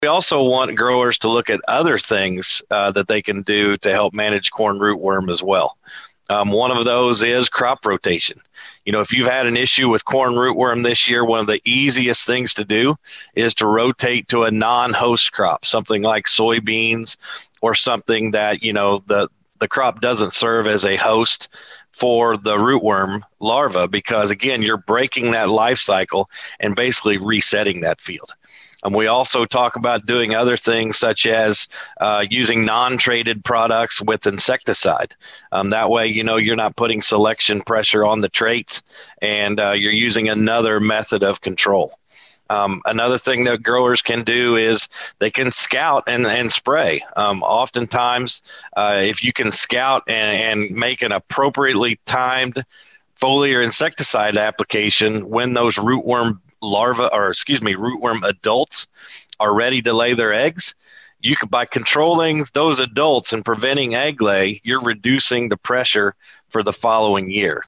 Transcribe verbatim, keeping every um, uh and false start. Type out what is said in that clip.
We also want growers to look at other things uh, that they can do to help manage corn rootworm as well. Um, one of those is crop rotation. You know, if you've had an issue with corn rootworm this year, one of the easiest things to do is to rotate to a non-host crop, something like soybeans or something that, you know, the, the crop doesn't serve as a host for the rootworm larva, because again, you're breaking that life cycle and basically resetting that field. And we also talk about doing other things such as uh, using non-traded products with insecticide. Um, that way, you know, you're not putting selection pressure on the traits, and uh, you're using another method of control. Um, another thing that growers can do is they can scout and, and spray. Um, oftentimes, uh, if you can scout and, and make an appropriately timed foliar insecticide application when those rootworm larvae, or excuse me, rootworm adults are ready to lay their eggs, you could, by controlling those adults and preventing egg lay, you're reducing the pressure for the following year.